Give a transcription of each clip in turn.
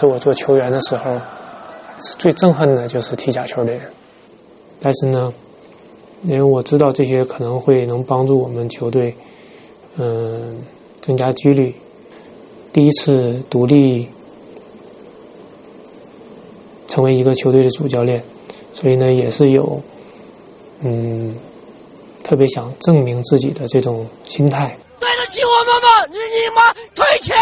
对我做球员的时候最憎恨的就是踢假球的人。但是呢，因为我知道这些可能能帮助我们球队增加纪律。第一次独立成为一个球队的主教练，所以呢也是有特别想证明自己的这种心态。 对得起我们吗？日你妈退钱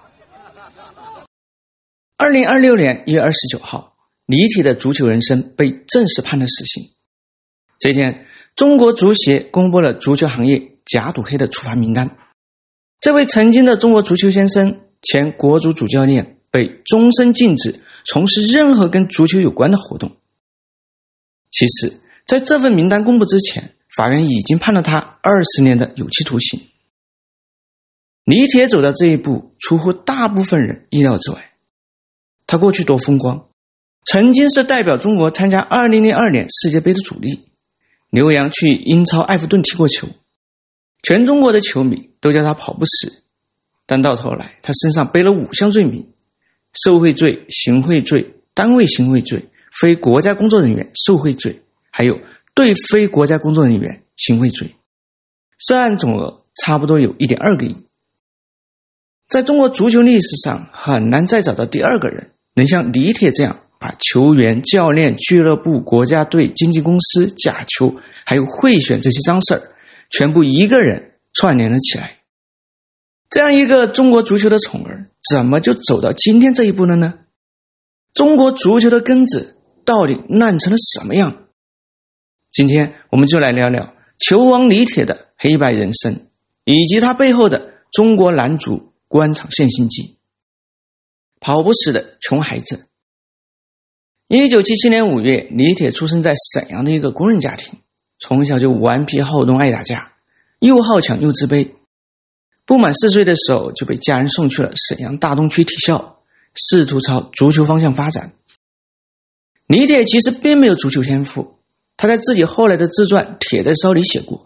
！2026年1月29号，李铁的足球人生被正式判了死刑。这天，中国足协公布了足球行业假赌黑的处罚名单。这位曾经的中国足球先生、前国足主教练被终身禁止从事任何跟足球有关的活动。其实，在这份名单公布之前，法院已经判了他20年的有期徒刑。李铁走到这一步，出乎大部分人意料之外。他过去多风光，曾经是代表中国参加2002年世界杯的主力，留洋去英超埃弗顿踢过球，全中国的球迷都叫他跑不死。但到头来，他身上背了5项罪名：受贿罪、行贿罪、单位行贿罪、非国家工作人员受贿罪，还有对非国家工作人员行贿罪，涉案总额差不多有1.2个亿。在中国足球历史上，很难再找到第二个人能像李铁这样把球员、教练、俱乐部、国家队、经纪公司、假球还有贿选这些脏事儿全部一个人串联了起来。这样一个中国足球的宠儿，怎么就走到今天这一步了呢？中国足球的根子到底烂成了什么样？今天我们就来聊聊球王李铁的黑白人生，以及他背后的中国男足官场现形记。跑不死的穷孩子。1977年5月，李铁出生在沈阳的一个工人家庭，从小就顽皮好动，爱打架，又好强又自卑。不满4岁的时候就被家人送去了沈阳大东区体校，试图朝足球方向发展。李铁其实并没有足球天赋，他在自己后来的自传《铁在烧》里写过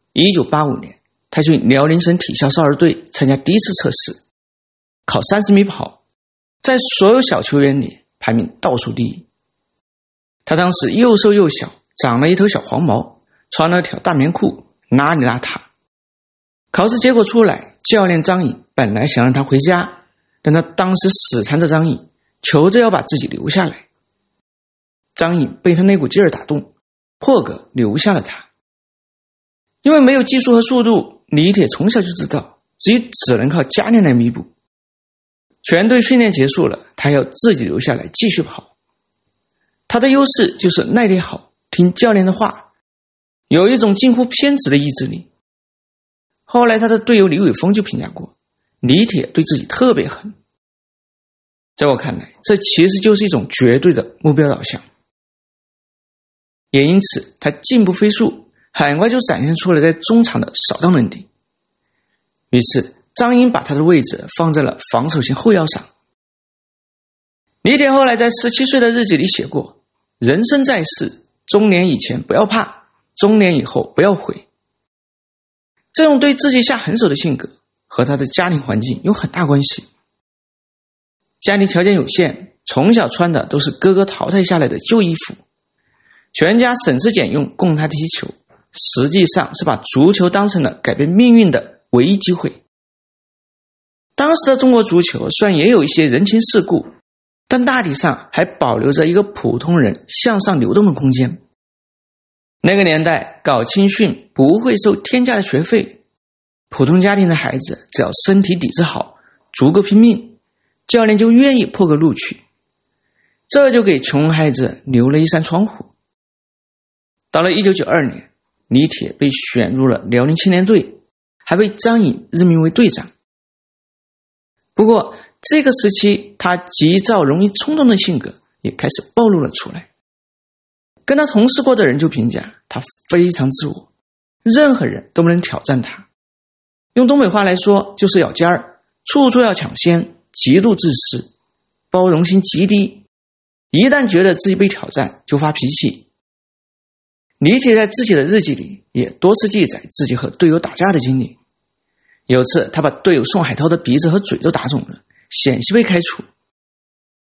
，1985年他去辽宁省体校少儿队参加第一次测试，考30米跑，在所有小球员里排名倒数第一。他当时又瘦又小，长了一头小黄毛，穿了条大棉裤，邋里邋遢。考试结果出来，教练张颖本来想让他回家，但他当时死缠着张颖，求着要把自己留下来。张颖被他那股劲儿打动，破格留下了他。因为没有技术和速度，李铁从小就知道自己只能靠家练来弥补。全队训练结束了，他要自己留下来继续跑。他的优势就是耐力好，听教练的话，有一种近乎偏执的意志力。后来他的队友李玮峰就评价过，李铁对自己特别狠。在我看来，这其实就是一种绝对的目标导向。也因此他进步飞速，很快就展现出了在中场的扫荡能力。于是张颖把他的位置放在了防守型后腰上。李铁后来在17岁的日记里写过，人生在世，中年以前不要怕，中年以后不要悔。这种对自己下狠手的性格和他的家庭环境有很大关系。家庭条件有限，从小穿的都是哥哥淘汰下来的旧衣服，全家省吃俭用供他踢球，实际上是把足球当成了改变命运的唯一机会。当时的中国足球虽然也有一些人情世故，但大体上还保留着一个普通人向上流动的空间。那个年代搞青训不会收天价的学费，普通家庭的孩子只要身体底子好，足够拼命，教练就愿意破格录取，这就给穷孩子留了一扇窗户。到了1992年，李铁被选入了辽宁青年队，还被张颖任命为队长。不过这个时期他急躁容易冲动的性格也开始暴露了出来。跟他同事过的人就评价他非常自我，任何人都不能挑战他。用东北话来说就是咬尖儿，处处要抢先，极度自私，包容心极低，一旦觉得自己被挑战就发脾气。李铁在自己的日记里也多次记载自己和队友打架的经历。有次他把队友宋海涛的鼻子和嘴都打肿了，险些被开除。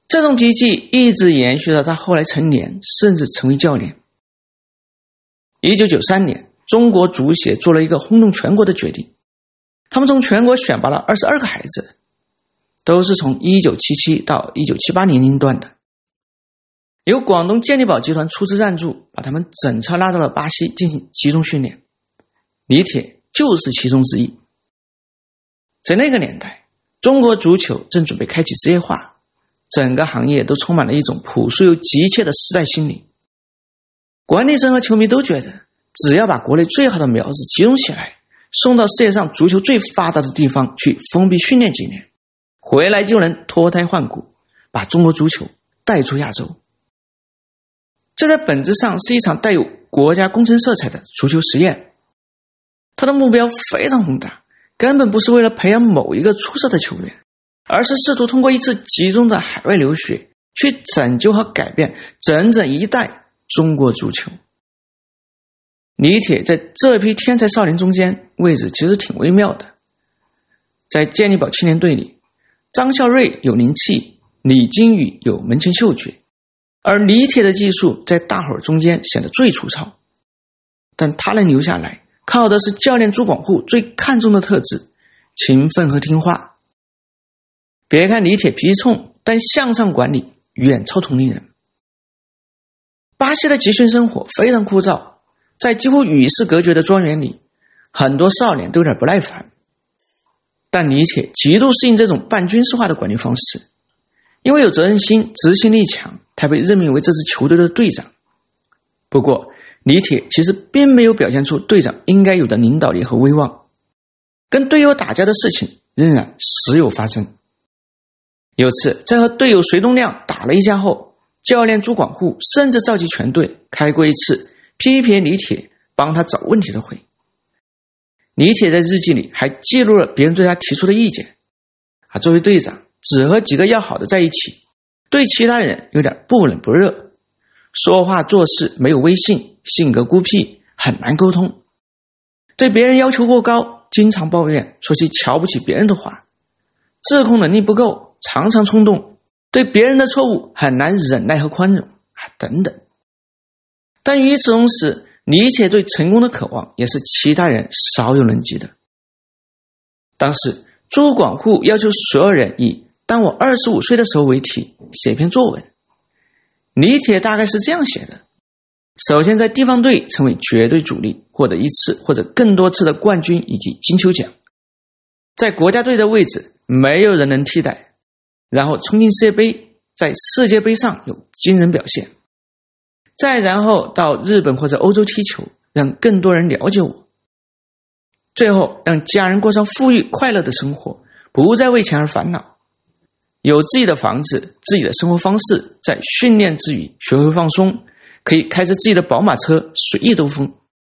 这种脾气一直延续到他后来成年，甚至成为教练。1993年，中国足协做了一个轰动全国的决定，他们从全国选拔了22个孩子，都是从1977到1978年龄段的，由广东健力宝集团出资赞助，把他们整车拉到了巴西进行集中训练。李铁就是其中之一。在那个年代，中国足球正准备开启职业化，整个行业都充满了一种朴素又急切的时代心理。管理层和球迷都觉得，只要把国内最好的苗子集中起来，送到世界上足球最发达的地方去封闭训练几年，回来就能脱胎换骨，把中国足球带出亚洲。这在本质上是一场带有国家工程色彩的足球实验，它的目标非常宏大，根本不是为了培养某一个出色的球员，而是试图通过一次集中的海外留学，去拯救和改变整整一代中国足球。李铁在这批天才少年中间位置其实挺微妙的。在健力宝青年队里，张孝瑞有灵气，李金羽有门前嗅觉，而李铁的技术在大伙儿中间显得最粗糙。但他能留下来，靠的是教练朱广沪最看重的特质：勤奋和听话。别看李铁脾气冲，但向上管理远超同龄人。巴西的集训生活非常枯燥，在几乎与世隔绝的庄园里，很多少年都有点不耐烦。但李铁极度适应这种半军事化的管理方式，因为有责任心、执行力强，他被任命为这支球队的队长。不过，李铁其实并没有表现出队长应该有的领导力和威望，跟队友打架的事情仍然时有发生。有次在和队友隋东亮打了一架后，教练朱广沪甚至召集全队开过一次批评李铁帮他找问题的会。李铁在日记里还记录了别人对他提出的意见。作为队长，只和几个要好的在一起，对其他人有点不冷不热，说话做事没有威信，性格孤僻，很难沟通。对别人要求过高，经常抱怨说其瞧不起别人的话，自控能力不够，常常冲动，对别人的错误很难忍耐和宽容等等。但与此同时，李铁对成功的渴望也是其他人少有能及的。当时朱广沪要求所有人以当我25岁的时候为题写篇作文，李铁大概是这样写的：首先在地方队成为绝对主力，获得一次或者更多次的冠军以及金球奖，在国家队的位置没有人能替代，然后冲进世界杯，在世界杯上有惊人表现，再然后到日本或者欧洲踢球，让更多人了解我，最后让家人过上富裕快乐的生活，不再为钱而烦恼，有自己的房子，自己的生活方式，在训练之余学会放松，可以开着自己的宝马车随意兜风。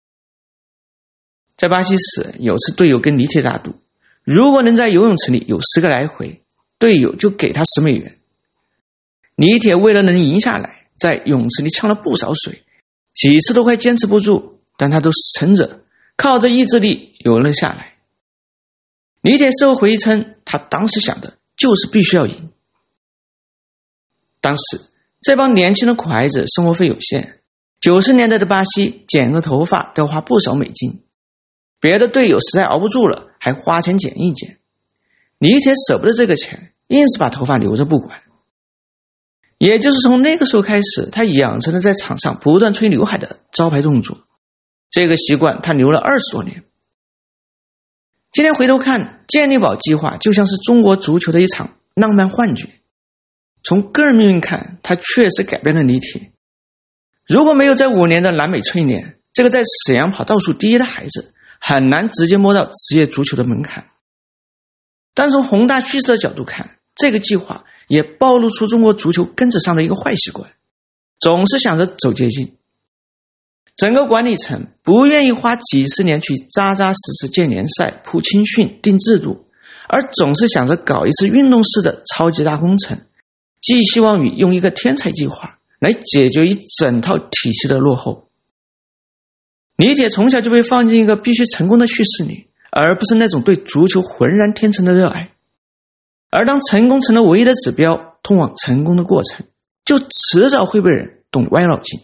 在巴西时，有次队友跟李铁打赌，如果能在游泳池里有10个来回，队友就给他10美元。李铁为了能赢下来，在泳池里呛了不少水，几次都快坚持不住，但他都撑着，靠着意志力游了下来。李铁事后回忆称，他当时想的就是必须要赢。当时这帮年轻的苦孩子生活费有限，90年代的巴西剪个头发都要花不少美金，别的队友实在熬不住了，还花钱剪一剪。李铁舍不得这个钱，硬是把头发留着不管。也就是从那个时候开始，他养成了在场上不断吹刘海的招牌动作，这个习惯他留了20多年。今天回头看，健力宝计划就像是中国足球的一场浪漫幻觉。从个人命运看，他确实改变了李铁。如果没有这5年的南美淬炼，这个在沈阳跑倒数第1的孩子很难直接摸到职业足球的门槛。但从宏大趋势的角度看，这个计划也暴露出中国足球根子上的一个坏习惯，总是想着走捷径。整个管理层不愿意花几十年去扎扎实实建联赛、铺青训、定制度，而总是想着搞一次运动式的超级大工程，寄希望于用一个天才计划来解决一整套体系的落后。李铁从小就被放进一个必须成功的叙事里，而不是那种对足球浑然天成的热爱。 而当成功成了唯一的指标，通往成功的过程，就迟早会被人动歪脑筋。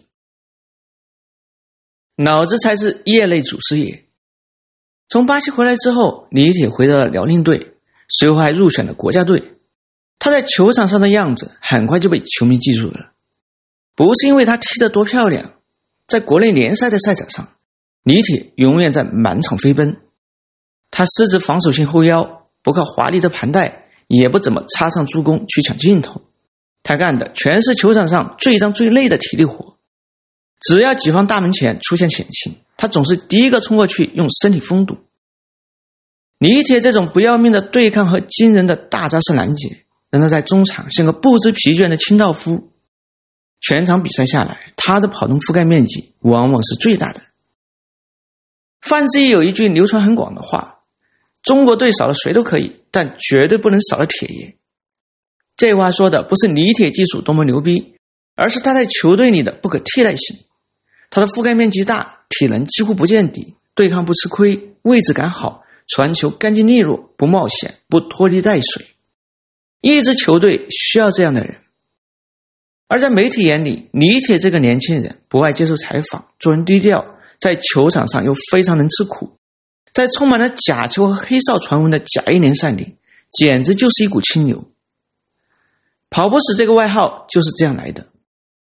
脑子才是业内主事业。从巴西回来之后，李铁回到了辽宁队，随后还入选了国家队。他在球场上的样子很快就被球迷记住了，不是因为他踢得多漂亮，在国内联赛的赛场上，李铁永远在满场飞奔。他狮子防守性后腰，不靠华丽的盘带，也不怎么插上助攻去抢镜头，他干的全是球场上最脏最累的体力活。只要己方大门前出现险情，他总是第一个冲过去用身体封堵。李铁这种不要命的对抗和惊人的大扎实拦截，让他在中场像个不知疲倦的清道夫。全场比赛下来，他的跑动覆盖面积往往是最大的。范志毅有一句流传很广的话，中国队少了谁都可以，但绝对不能少了铁爷。这话说的不是李铁技术多么牛逼，而是他在球队里的不可替代性。他的覆盖面积大，体能几乎不见底，对抗不吃亏，位置感好，传球干净利落，不冒险，不拖泥带水。一支球队需要这样的人。而在媒体眼里，李铁这个年轻人不爱接受采访，做人低调，在球场上又非常能吃苦，在充满了假球和黑哨传闻的假1联赛里，简直就是一股清流。跑不死这个外号就是这样来的。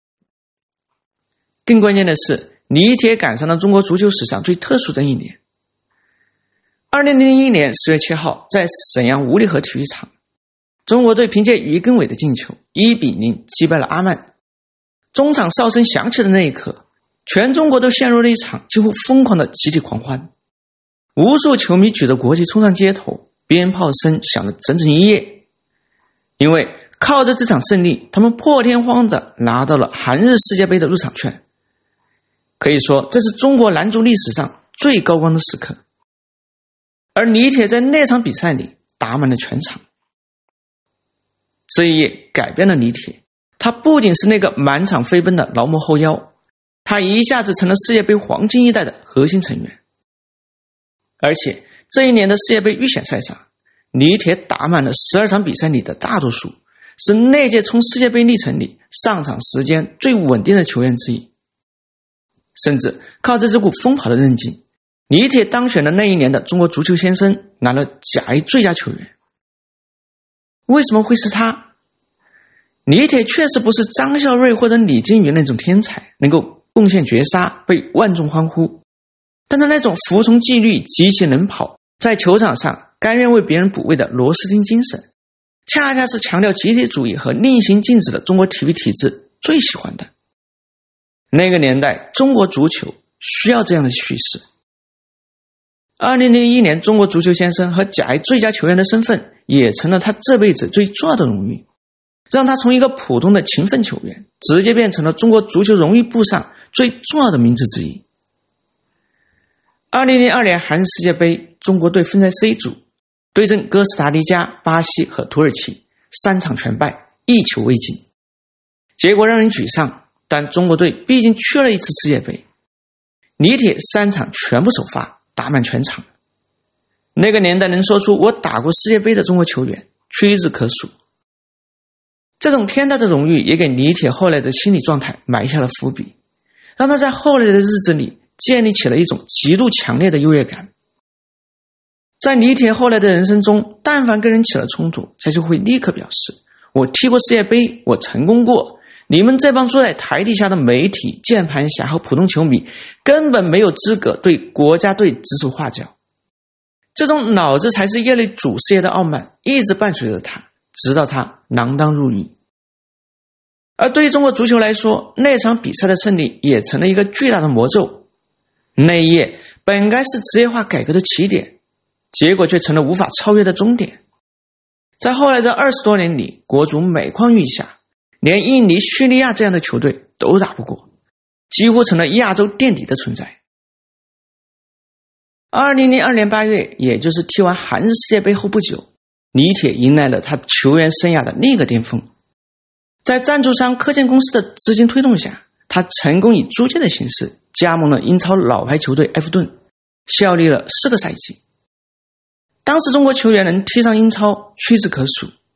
更关键的是，李铁赶上了中国足球史上最特殊的一年。2001年10月7号，在沈阳五里河体育场，中国队凭借于根伟的进球1-0击败了阿曼。中场哨声响起的那一刻，全中国都陷入了一场几乎疯狂的集体狂欢。无数球迷举着国旗冲上街头，鞭炮声响了整整一夜。因为靠着这场胜利，他们破天荒地拿到了韩日世界杯的入场券。可以说，这是中国男足历史上最高光的时刻。而李铁在那场比赛里打满了全场。这一夜改变了李铁，他不仅是那个满场飞奔的劳模后腰，他一下子成了世界杯黄金一代的核心成员。而且这一年的世界杯预选赛上，李铁打满了12场比赛里的大多数，是那届从世界杯历程里上场时间最稳定的球员之一。甚至靠着这股疯跑的韧劲，李铁当选了那一年的中国足球先生，拿了甲1最佳球员。为什么会是他？李铁确实不是张孝瑞或者李金羽那种天才，能够贡献绝杀被万众欢呼，但他那种服从纪律、极其能跑，在球场上甘愿为别人补位的螺丝钉精神，恰恰是强调集体主义和令行禁止的中国体育体制最喜欢的。那个年代，中国足球需要这样的叙事。2001年中国足球先生和甲1最佳球员的身份，也成了他这辈子最重要的荣誉，让他从一个普通的勤奋球员，直接变成了中国足球荣誉簿上最重要的名字之一。2002年韩日世界杯，中国队分在 C 组，对阵哥斯达黎加、巴西和土耳其，3场全败，1球未进。结果让人沮丧，但中国队毕竟去了一次世界杯。李铁3场全部首发，打满全场。那个年代能说出我打过世界杯的中国球员屈指可数。这种天大的荣誉也给李铁后来的心理状态埋下了伏笔，让他在后来的日子里建立起了一种极度强烈的优越感。在李铁后来的人生中，但凡跟人起了冲突，他就会立刻表示，我踢过世界杯，我成功过，你们这帮坐在台底下的媒体、键盘侠和普通球迷根本没有资格对国家队指手画脚。这种脑子才是业内主事业的傲慢一直伴随着他，直到他锒铛入狱。而对于中国足球来说，那场比赛的胜利也成了一个巨大的魔咒。那一夜本该是职业化改革的起点，结果却成了无法超越的终点。在后来的20多年里，国足每况愈下，连印尼、叙利亚这样的球队都打不过，几乎成了亚洲垫底的存在。2002年8月，也就是踢完韩日世界杯后不久，李铁迎来了他球员生涯的另一个巅峰。在赞助商科健公司的资金推动下，他成功以租借的形式加盟了英超老牌球队埃弗顿，效力了4个赛季。当时中国球员能踢上英超屈指可数，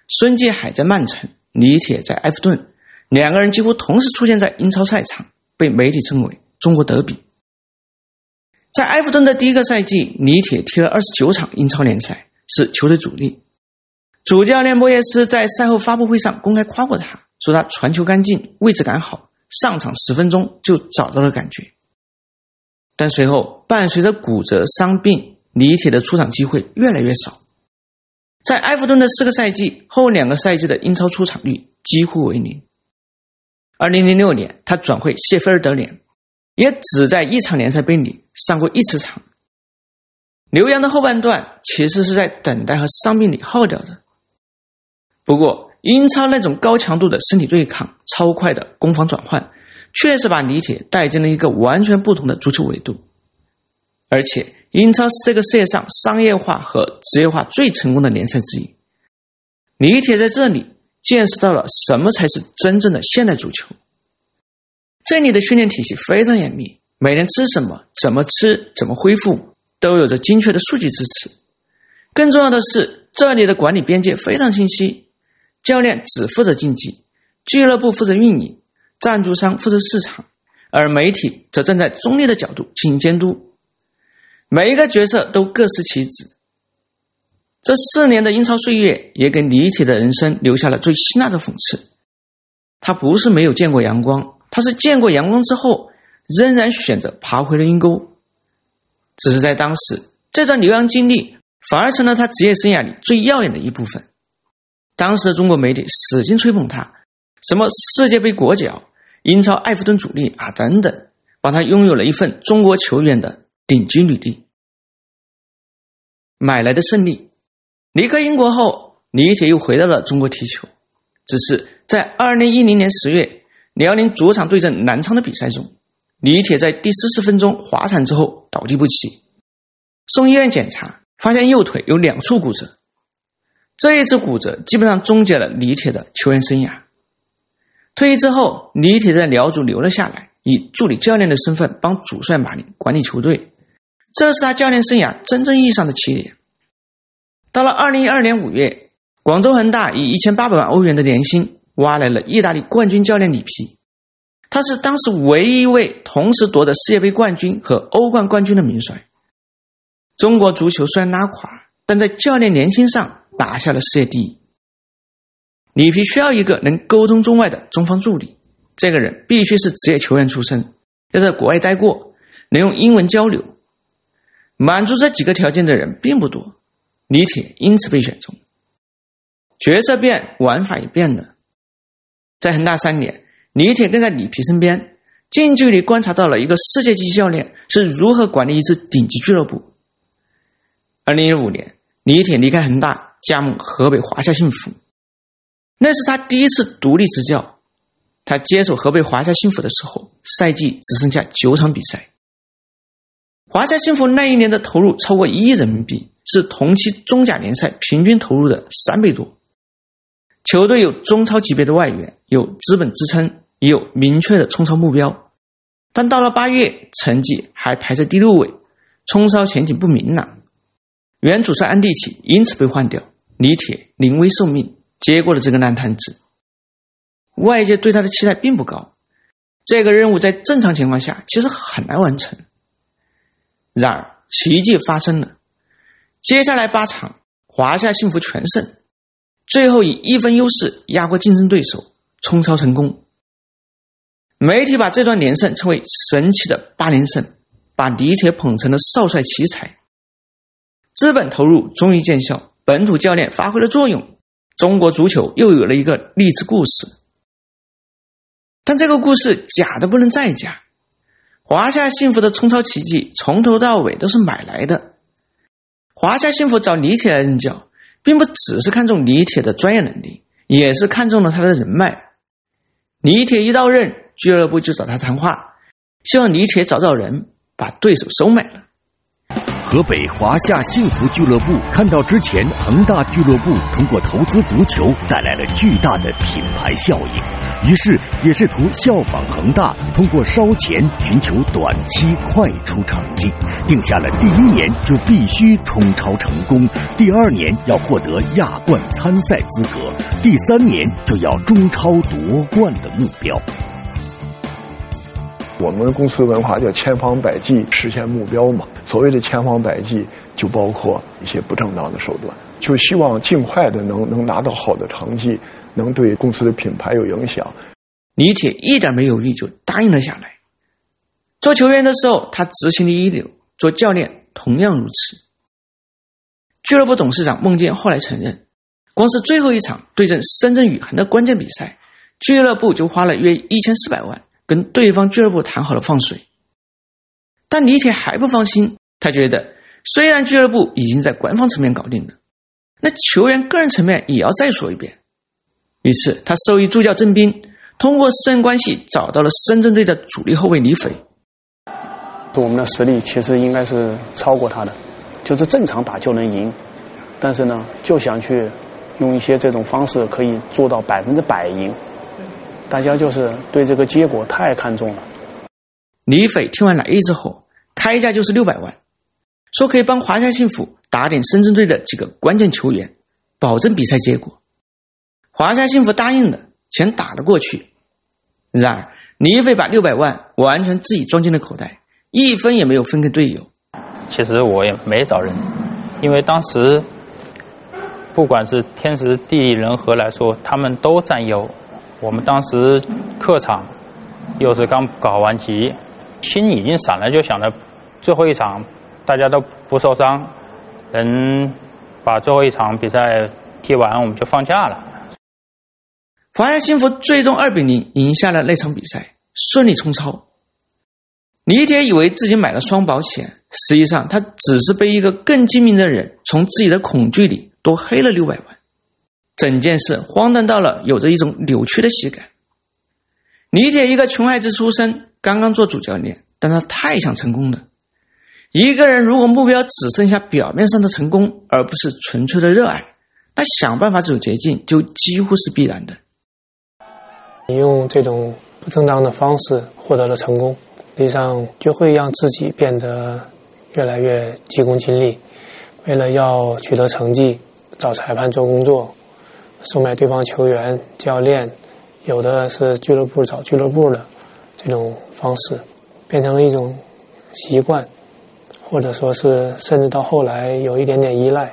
孙继海在曼城，李铁在埃弗顿，两个人几乎同时出现在英超赛场，被媒体称为中国德比。在埃弗顿的第一个赛季，李铁踢了29场英超联赛，是球队主力。主教练莫耶斯在赛后发布会上公开夸过他，说他传球干净，位置感好，上场10分钟就找到了感觉。但随后伴随着骨折伤病，李铁的出场机会越来越少。在埃弗顿的4个赛季，后2个赛季的英超出场率几乎为0。2006年他转会谢菲尔德联，也只在1场联赛杯里上过1次场。留洋的后半段其实是在等待和伤病里耗掉的。不过英超那种高强度的身体对抗，超快的攻防转换，确实把李铁带进了一个完全不同的足球维度。而且英超是这个世界上商业化和职业化最成功的联赛之一。李铁在这里见识到了什么才是真正的现代足球。这里的训练体系非常严密，每天吃什么、怎么吃、怎么恢复，都有着精确的数据支持。更重要的是，这里的管理边界非常清晰，教练只负责竞技，俱乐部负责运营，赞助商负责市场，而媒体则站在中立的角度进行监督。每一个角色都各司其职。这4年的英超岁月也给李铁的人生留下了最辛辣的讽刺。他不是没有见过阳光，他是见过阳光之后仍然选择爬回了阴沟。只是在当时，这段留洋经历反而成了他职业生涯里最耀眼的一部分。当时的中国媒体使劲吹捧他，什么世界杯国脚、英超埃弗顿主力啊等等，把他拥有了一份中国球员的顶级履历。买来的胜利。离开英国后，李铁又回到了中国踢球。只是在2010年10月，辽宁主场对阵南昌的比赛中，李铁在第40分钟滑铲之后倒地不起，送医院检查，发现右腿有2处骨折。这一次骨折基本上终结了李铁的球员生涯。退役之后，李铁在辽足留了下来，以助理教练的身份帮主帅马宁管理球队，这是他教练生涯真正意义上的起点。到了2012年5月，广州恒大以1800万欧元的年薪挖来了意大利冠军教练里皮，他是当时唯一一位同时夺得世界杯冠军和欧冠冠军的名帅。中国足球虽然拉垮，但在教练年薪上拿下了世界第一。里皮需要一个能沟通中外的中方助理，这个人必须是职业球员出身，要在国外待过，能用英文交流。满足这几个条件的人并不多，李铁因此被选中。角色变，玩法也变了。在恒大3年，李铁跟在里皮身边，近距离观察到了一个世界级教练是如何管理一支顶级俱乐部。2015年，李铁离开恒大，加盟河北华夏幸福，那是他第一次独立执教。他接手河北华夏幸福的时候，赛季只剩下9场比赛。华夏幸福那一年的投入超过1亿人民币，是同期中甲联赛平均投入的3倍多。球队有中超级别的外援，有资本支撑，也有明确的冲超目标。但到了8月，成绩还排在第6位，冲超前景不明朗。原主帅安蒂奇因此被换掉，李铁临危受命，接过了这个烂摊子。外界对他的期待并不高，这个任务在正常情况下其实很难完成。然而奇迹发生了，接下来8场华夏幸福全胜，最后以1分优势压过竞争对手，冲超成功。媒体把这段连胜称为神奇的8连胜，把李铁捧成了少帅奇才。资本投入终于见效，本土教练发挥了作用，中国足球又有了一个励志故事。但这个故事假的不能再假，华夏幸福的冲超奇迹从头到尾都是买来的。华夏幸福找李铁来任教，并不只是看重李铁的专业能力，也是看中了他的人脉。李铁一到任，俱乐部就找他谈话，希望李铁找人把对手收买了。 河北华夏幸福俱乐部看到之前恒大俱乐部通过投资足球带来了巨大的品牌效应， 于是也试图效仿恒大，通过烧钱寻求短期快出成绩，定下了第1年就必须冲超成功，第2年要获得亚冠参赛资格，第3年就要中超夺冠的目标。 我们公司的文化叫千方百计实现目标嘛，所谓的千方百计就包括一些不正当的手段，就希望尽快的能拿到好的成绩，能对公司的品牌有影响。 李铁一点没犹豫就答应了下来。做球员的时候他执行力一流，做教练同样如此。俱乐部董事长孟坚后来承认，光是最后一场对阵深圳宇航的关键比赛，俱乐部就花了约1400万跟对方俱乐部谈好了放水。但李铁还不放心，他觉得虽然俱乐部已经在官方层面搞定了，那球员个人层面也要再说一遍。于是他授意助教郑斌通过私人关系找到了深圳队的主力后卫李斐。 我们的实力其实应该是超过他的，就是正常打就能赢，但是呢就想去用一些这种方式可以做到100%赢，大家就是对这个结果太看重了。 李斐听完来意之后，开价就是600万，说可以帮华夏幸福打点深圳队的几个关键球员，保证比赛结果。华夏幸福答应了，钱打了过去。然而李斐把600万完全自己装进了口袋，一分也没有分给队友。 其实我也没找人，因为当时不管是天时地利人和来说，他们都占优。我们当时客场又是刚搞完级，心已经散了，就想着最后一场大家都不受伤，能把最后一场比赛踢完，我们就放假了。 华夏幸福最终2-0赢下了那场比赛，顺利冲超。李铁以为自己买了双保险，实际上他只是被一个更精明的人从自己的恐惧里多黑了600万。整件事荒诞到了有着一种扭曲的喜感。李铁一个穷孩子出身，刚刚做主教练，但他太想成功了。一个人如果目标只剩下表面上的成功，而不是纯粹的热爱，那想办法走捷径就几乎是必然的。 你用这种不正当的方式获得了成功，实际上就会让自己变得越来越急功近利，为了要取得成绩，找裁判做工作，收买对方球员、教练，有的是俱乐部找俱乐部的这种方式，变成了一种习惯，或者说是甚至到后来有一点点依赖。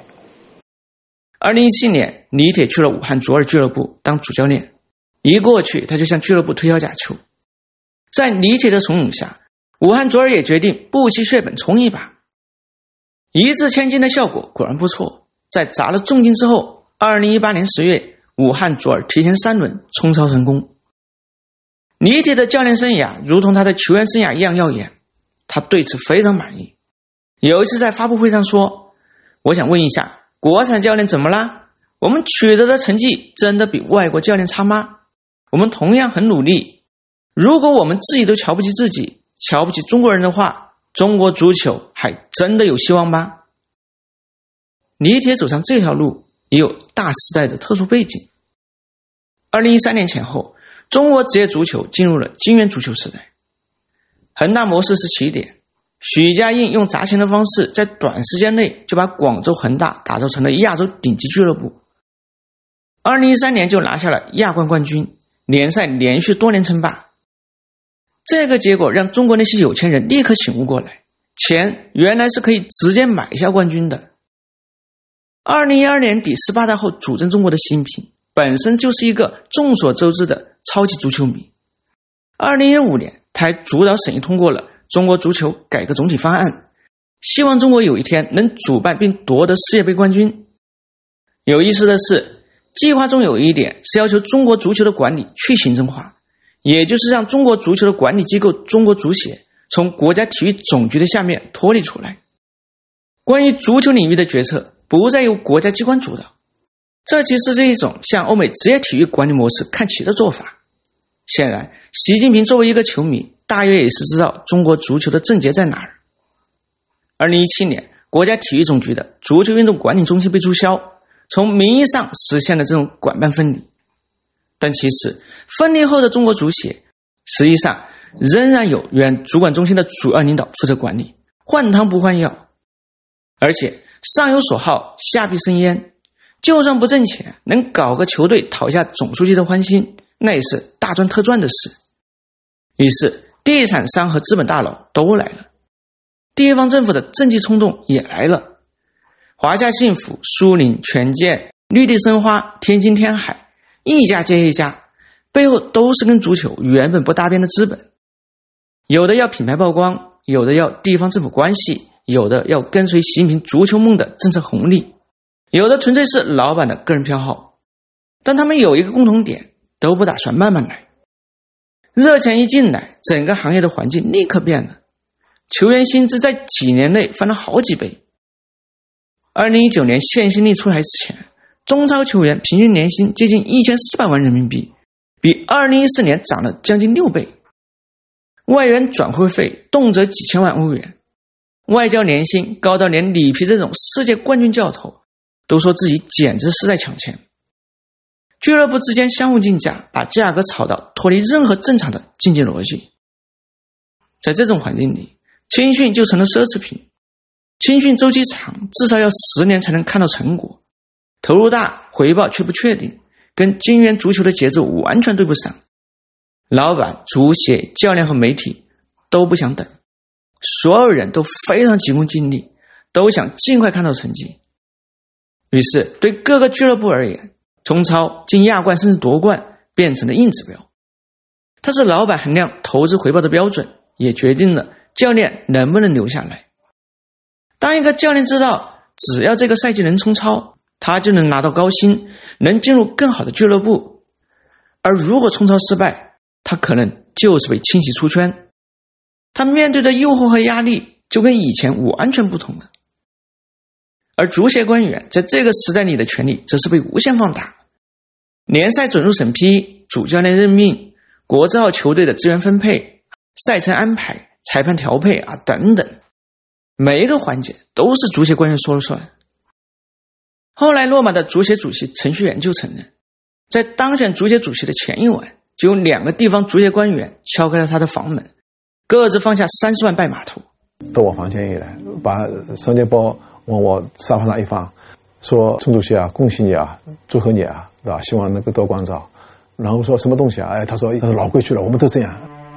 2017年，李铁去了武汉卓尔俱乐部当主教练，一过去他就向俱乐部推销假球。在李铁的怂恿下，武汉卓尔也决定不惜血本冲一把。一掷千金的效果果然不错，在砸了重金之后，2018年10月，武汉卓尔提前3轮冲超成功。李铁的教练生涯如同他的球员生涯一样耀眼，他对此非常满意。有一次在发布会上说，我想问一下，国产教练怎么啦？我们取得的成绩真的比外国教练差吗？我们同样很努力，如果我们自己都瞧不起自己，瞧不起中国人的话，中国足球还真的有希望吗？李铁走上这条路也有大时代的特殊背景。2013年前后，中国职业足球进入了金元足球时代。恒大模式是起点，许家印用砸钱的方式在短时间内就把广州恒大打造成了亚洲顶级俱乐部。2013年就拿下了亚冠冠军，联赛连续多年称霸。这个结果让中国那些有钱人立刻醒悟过来，钱原来是可以直接买下冠军的。2012年底18大后主政中国的习近平本身就是一个众所周知的超级足球迷。2015年他还主导审议通过了中国足球改革总体方案，希望中国有一天能主办并夺得世界杯冠军。有意思的是，计划中有一点是要求中国足球的管理去行政化，也就是让中国足球的管理机构中国足协从国家体育总局的下面脱离出来，关于足球领域的决策不再由国家机关主导。这其实是一种向欧美职业体育管理模式看齐的做法。显然习近平作为一个球迷，大约也是知道中国足球的症结在哪儿。2017年，国家体育总局的足球运动管理中心被注销，从名义上实现了这种管办分离。 但其实分裂后的中国足协实际上仍然有原主管中心的主要领导负责管理，换汤不换药，而且上有所好，下必生焉。就算不挣钱，能搞个球队讨下总书记的欢心，那也是大赚特赚的事。于是地产商和资本大佬都来了，地方政府的政绩冲动也来了。华夏幸福、苏宁、权健、绿地申花、天津天海，一家接一家，背后都是跟足球原本不搭边的资本。有的要品牌曝光，有的要地方政府关系，有的要跟随习近平足球梦的政策红利，有的纯粹是老板的个人偏好。但他们有一个共同点，都不打算慢慢来。热钱一进来，整个行业的环境立刻变了，球员薪资在几年内翻了好几倍。2019年限薪令出台之前，中超球员平均年薪接近1400万人民币，比2014年涨了将近6倍。外援转会费动辄几千万欧元，外教年薪高到连里皮这种世界冠军教头都说自己简直是在抢钱。俱乐部之间相互竞价，把价格炒到脱离任何正常的经济逻辑。在这种环境里，青训就成了奢侈品。青训周期长，至少要10年才能看到成果，投入大，回报却不确定，跟金元足球的节奏完全对不上。老板、足协、教练和媒体都不想等，所有人都非常急功近利，都想尽快看到成绩。于是对各个俱乐部而言，中超进亚冠甚至夺冠变成了硬指标，它是老板衡量投资回报的标准，也决定了教练能不能留下来。当一个教练知道只要这个赛季能冲超，他就能拿到高薪，能进入更好的俱乐部，而如果冲超失败，他可能就是被清洗出圈，他面对的诱惑和压力就跟以前完全不同了。而足协官员在这个时代里的权力则是被无限放大，联赛准入审批、主教练任命、国字号球队的资源分配、赛程安排、裁判调配等等，每一个环节都是足协官员说了算。后来罗马的足协主席程序员就承认，在当选足协主席的前一晚，就有2个地方足协官员敲开了他的房门，各自放下30万拜码头。 到我房间一来，把双肩包往我沙发上一放，说陈主席恭喜你祝贺你对吧？希望能够多关照。然后说什么东西他说老规矩了，我们都这样。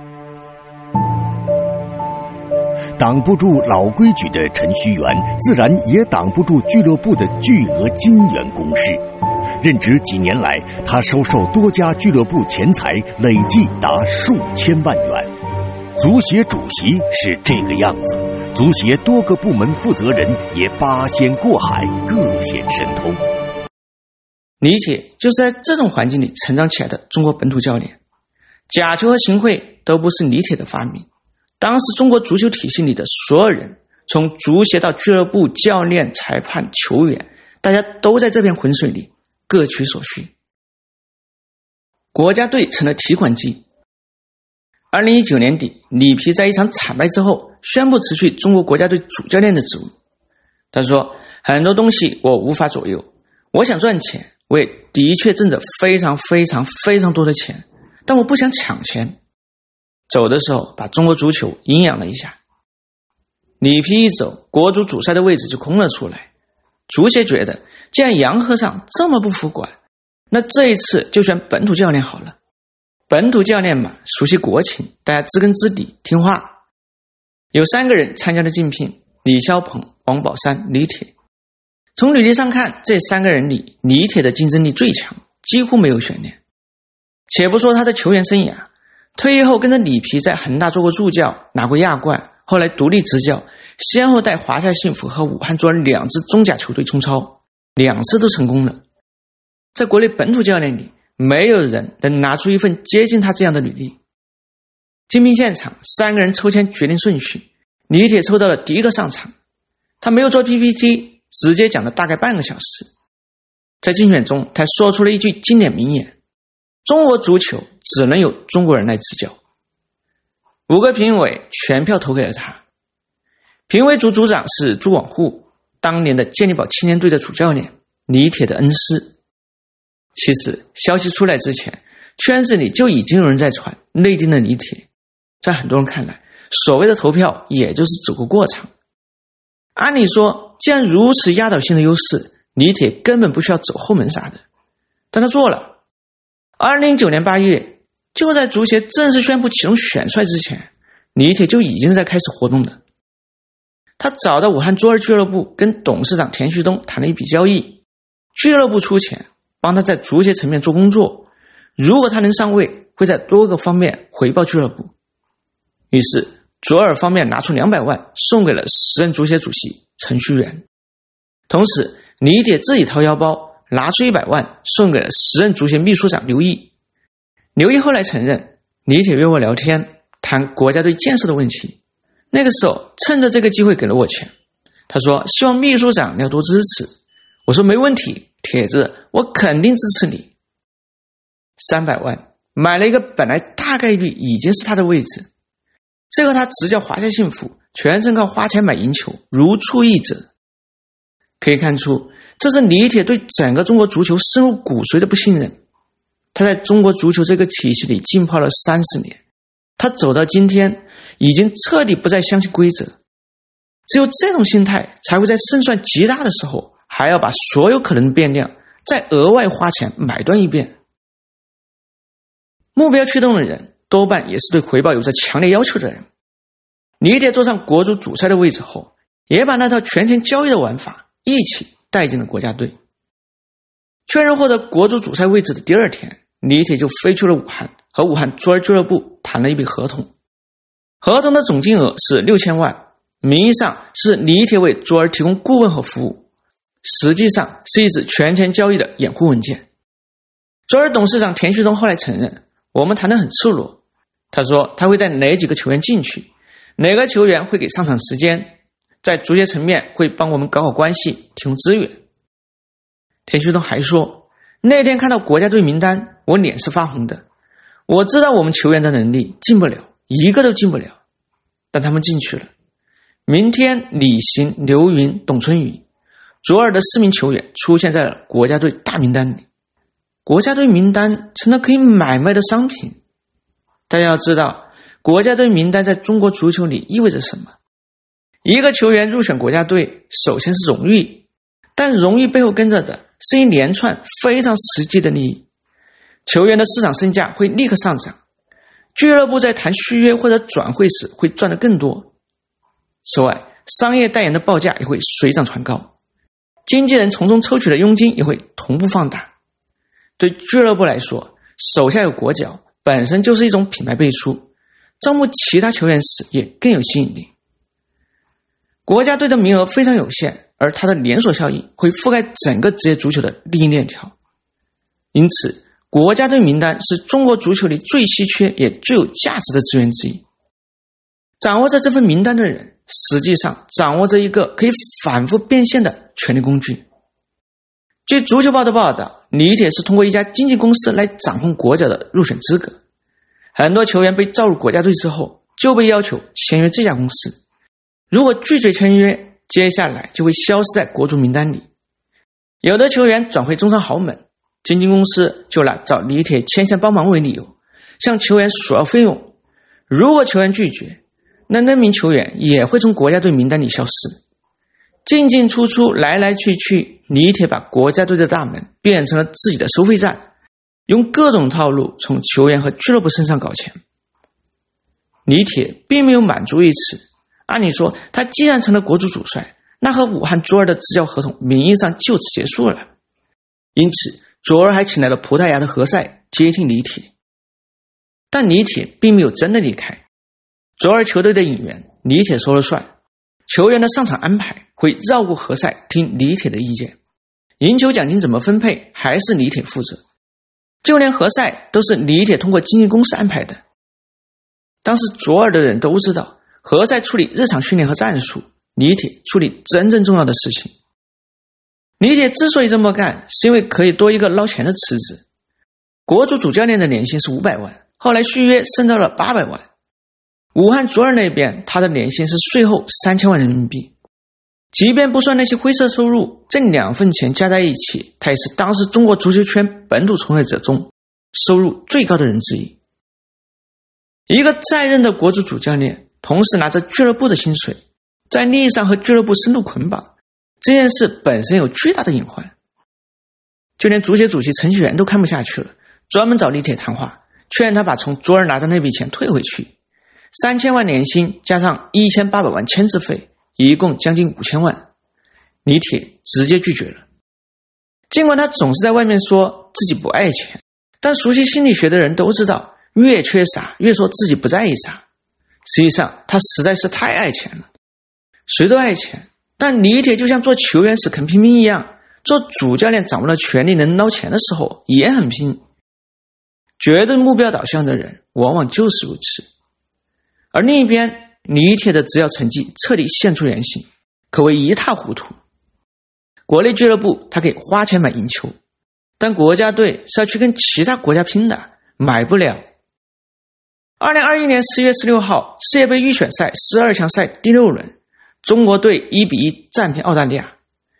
挡不住老规矩的程序员，自然也挡不住俱乐部的巨额金元攻势。任职几年来，他收受多家俱乐部钱财累计达数千万元。足协主席是这个样子，足协多个部门负责人也八仙过海，各显神通。 李铁就是在这种环境里成长起来的中国本土教练。假球和行贿都不是李铁的发明，当时中国足球体系里的所有人，从足协到俱乐部、教练、裁判、球员，大家都在这片浑水里各取所需。国家队成了提款机。2019年底，里皮在一场惨败之后宣布辞去中国国家队主教练的职务。他说，很多东西我无法左右，我想赚钱，我也的确挣着非常非常非常多的钱，但我不想抢钱。走的时候把中国足球阴阳了一下。里皮一走，国足主帅的位置就空了出来。足协觉得既然杨和尚这么不服管，那这一次就选本土教练好了。本土教练嘛，熟悉国情，大家知根知底，听话。有3个人参加了竞聘，李霄鹏、王宝山、李铁。从履历上看，这3个人里，李铁的竞争力最强，几乎没有悬念。且不说他的球员生涯，退役后跟着里皮在恒大做过助教，拿过亚冠，后来独立执教，先后带华夏幸福和武汉做了2支中甲球队冲超，2次都成功了。在国内本土教练里，没有人能拿出一份接近他这样的履历。竞聘现场，3个人抽签决定顺序，李铁抽到了第一个上场，他没有做 PPT， 直接讲了大概半个小时。在竞选中，他说出了一句经典名言：中国足球只能有中国人来执教。5个评委全票投给了他。评委组组长是朱广沪，当年的健力宝青年队的主教练，李铁的恩师。其实消息出来之前， 圈子里就已经有人在传内定的李铁，在很多人看来，所谓的投票也就是走个过场。按理说，既然如此压倒性的优势，李铁根本不需要走后门啥的，但他做了。2009年8月，就在足协正式宣布启动选帅之前，李铁就已经在开始活动的。他找到武汉卓尔俱乐部跟董事长田旭东谈了一笔交易，俱乐部出钱帮他在足协层面做工作，如果他能上位，会在多个方面回报俱乐部。于是卓尔方面拿出200万送给了时任足协主席陈戌源，同时李铁自己掏腰包拿出100万送给了时任足协秘书长刘毅。刘毅后来承认，李铁约我聊天谈国家队建设的问题，那个时候趁着这个机会给了我钱，他说希望秘书长要多支持，我说没问题，铁子，我肯定支持你。300万买了一个本来大概率已经是他的位置，这和他执教华夏幸福全程靠花钱买赢球如出一辙。可以看出，这是李铁对整个中国足球深入骨髓的不信任。他在中国足球这个体系里浸泡了30年，他走到今天已经彻底不再相信规则，只有这种心态才会在胜算极大的时候还要把所有可能的变量再额外花钱买断一遍。目标驱动的人多半也是对回报有着强烈要求的人。李铁坐上国足主帅的位置后，也把那套权钱交易的玩法一起带进了国家队。确认获得国足主帅位置的第2天，李铁就飞去了武汉，和武汉卓尔俱乐部谈了一笔合同。合同的总金额是6000万，名义上是李铁为卓尔提供顾问和服务，实际上是一纸权钱交易的掩护文件。卓尔董事长田旭东后来承认，我们谈得很赤裸，他说他会带哪几个球员进去，哪个球员会给上场时间，在足协层面会帮我们搞好关系，提供资源。田旭东还说，那天看到国家队名单，我脸是发红的，我知道我们球员的能力进不了，一个都进不了，但他们进去了。明天李行、刘云、董春雨，卓尔的4名球员出现在了国家队大名单里，国家队名单成了可以买卖的商品。大家要知道，国家队名单在中国足球里意味着什么？一个球员入选国家队，首先是荣誉，但荣誉背后跟着的是一连串非常实际的利益。球员的市场身价会立刻上涨，俱乐部在谈续约或者转会时会赚得更多。此外，商业代言的报价也会水涨船高，经纪人从中抽取的佣金也会同步放大。对俱乐部来说，手下有国脚本身就是一种品牌背书，招募其他球员时也更有吸引力。国家队的名额非常有限，而它的连锁效应会覆盖整个职业足球的利益链条。因此，国家队名单是中国足球里最稀缺也最有价值的资源之一。掌握着这份名单的人，实际上掌握着一个可以反复变现的权力工具。据足球报的报道，李铁是通过一家经纪公司来掌控国脚的入选资格。很多球员被召入国家队之后，就被要求签约这家公司。如果拒绝签约，接下来就会消失在国足名单里。有的球员转会中上豪门，经纪公司就拿找李铁牵线帮忙为理由，向球员索要费用。如果球员拒绝，那名球员也会从国家队名单里消失。进进出出，来来去去，李铁把国家队的大门变成了自己的收费站，用各种套路从球员和俱乐部身上搞钱。李铁并没有满足于此，按理说他既然成了国足主帅，那和武汉卓尔的执教合同名义上就此结束了。因此卓尔还请来了葡萄牙的何塞接替李铁。但李铁并没有真的离开，卓尔球队的引援李铁说了算，球员的上场安排会绕过何塞听李铁的意见，赢球奖金怎么分配还是李铁负责，就连何塞都是李铁通过经纪公司安排的。当时卓尔的人都知道，何塞处理日常训练和战术，李铁处理真正重要的事情。李铁之所以这么干，是因为可以多一个捞钱的池子。国足主教练的年薪是500万，后来续约升到了800万。武汉卓尔那边，他的年薪是税后3000万人民币。即便不算那些灰色收入，这2份钱加在一起，他也是当时中国足球圈本土从业者中收入最高的人之一。一个在任的国足主教练，同时拿着俱乐部的薪水，在利益上和俱乐部深度捆绑，这件事本身有巨大的隐患。就连足协主席程序员都看不下去了，专门找李铁谈话，劝他把从卓尔拿的那笔钱退回去。3000万年薪加上1800万签字费，一共将近5000万。李铁直接拒绝了。尽管他总是在外面说自己不爱钱，但熟悉心理学的人都知道，越缺啥越说自己不在意啥。实际上他实在是太爱钱了。谁都爱钱，但李铁就像做球员时肯拼命一样，做主教练掌握了权力能捞钱的时候也很拼。绝对目标导向的人往往就是如此。而另一边，李铁的执教成绩彻底现出原形，可谓一塌糊涂。国内俱乐部他可以花钱买赢球，但国家队是要去跟其他国家拼的，买不了。2021年10月16号，世界杯预选赛12强赛第6轮，中国队1-1战平澳大利亚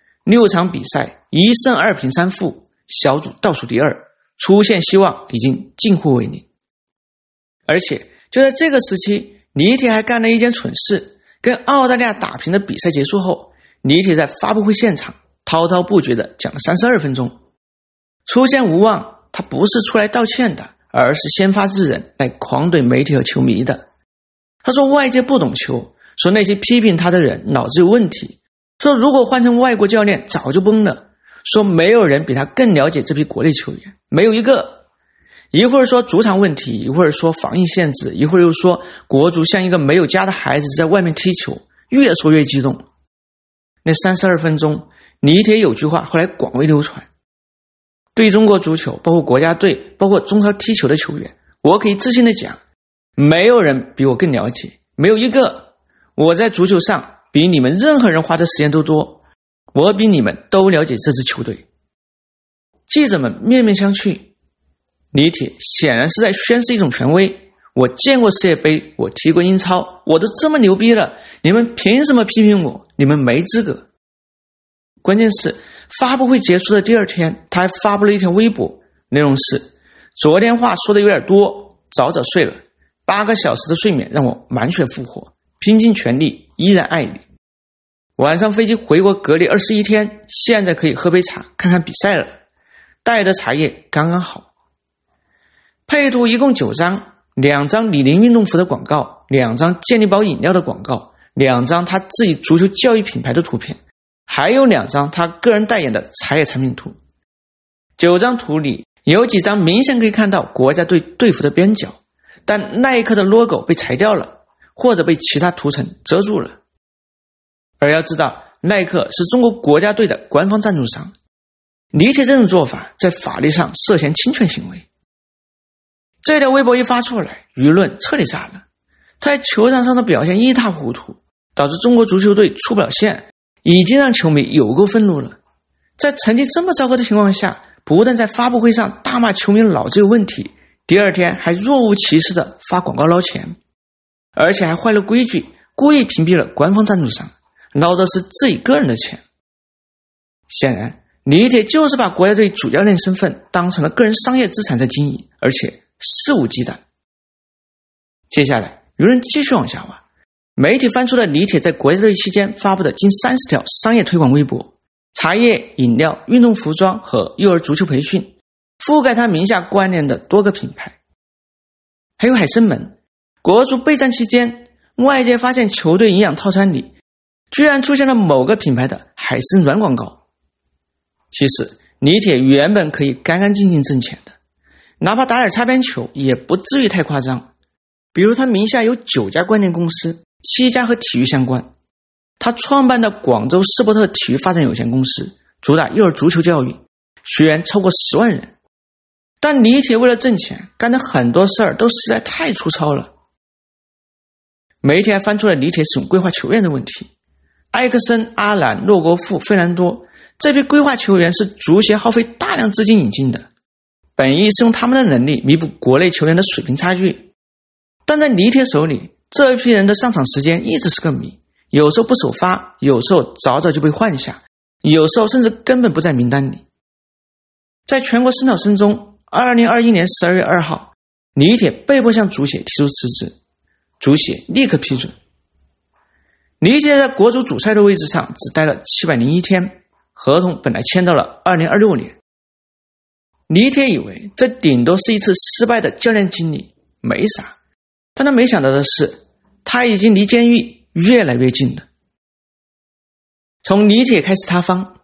，6场比赛1胜2平3负，小组倒数第2，出现希望已经近乎为零。而且就在这个时期，李铁还干了一件蠢事，跟澳大利亚打平的比赛结束后，李铁在发布会现场滔滔不绝地讲了32分钟。出现无望，他不是出来道歉的，而是先发制人来狂怼媒体和球迷的。他说外界不懂球，说那些批评他的人脑子有问题，说如果换成外国教练早就崩了，说没有人比他更了解这批国内球员，没有一个。一会儿说主场问题，一会儿说防疫限制，一会儿又说国足像一个没有家的孩子在外面踢球，越说越激动。那32分钟，李铁有句话后来广为流传：对中国足球，包括国家队，包括中超踢球的球员，我可以自信地讲，没有人比我更了解，没有一个。我在足球上比你们任何人花的时间都多，我比你们都了解这支球队。记者们面面相觑，李铁显然是在宣示一种权威，我见过世界杯，我踢过英超，我都这么牛逼了，你们凭什么批评我？你们没资格。关键是发布会结束的第2天，他还发布了一条微博，内容是：昨天话说的有点多，早早睡了，8个小时的睡眠让我满血复活，拼尽全力依然爱你。晚上飞机回国隔离21天，现在可以喝杯茶看看比赛了，带的茶叶刚刚好。配图一共9张，2张李宁运动服的广告，2张健力宝饮料的广告，2张他自己足球教育品牌的图片，还有2张他个人代言的茶叶产品图。9张图里有几张明显可以看到国家队队服的边角，但耐克的 logo 被裁掉了，或者被其他图层遮住了。而要知道，耐克是中国国家队的官方赞助商，李铁这种做法在法律上涉嫌侵权行为。这条微博一发出来，舆论彻底炸了。他在球场上的表现一塌糊涂，导致中国足球队出不了线，已经让球迷有够愤怒了。在成绩这么糟糕的情况下，不但在发布会上大骂球迷脑子有问题，第2天还若无其事地发广告捞钱，而且还坏了规矩，故意屏蔽了官方赞助商，捞的是自己个人的钱。显然，李铁就是把国家队主教练身份当成了个人商业资产在经营，而且肆无忌惮。接下来舆论继续往下挖，媒体翻出了李铁在国家队期间发布的近30条商业推广微博，茶叶、饮料、运动服装和幼儿足球培训，覆盖他名下关联的多个品牌。还有海参门，国足备战期间，外界发现球队营养套餐里居然出现了某个品牌的海参软广告。其实李铁原本可以干干净净挣钱的，哪怕打点擦边球也不至于太夸张。比如他名下有9家关联公司，7家和体育相关。他创办的广州斯伯特体育发展有限公司主打幼儿足球教育，学员超过10万人。但李铁为了挣钱，干的很多事儿都实在太粗糙了。媒体还翻出了李铁使用规划球员的问题。埃克森、阿兰、洛国富、费兰多这批规划球员是足协耗费大量资金引进的，本意是用他们的能力弥补国内球员的水平差距。但在李铁手里，这一批人的上场时间一直是个谜，有时候不首发，有时候早早就被换下，有时候甚至根本不在名单里。在全国声讨声中， 2021年12月2号，李铁被迫向足协提出辞职，足协立刻批准。李铁在国足主帅的位置上只待了701天，合同本来签到了2026年。李铁以为这顶多是一次失败的教练经历，没啥，但他没想到的是，他已经离监狱越来越近了。从李铁开始塌方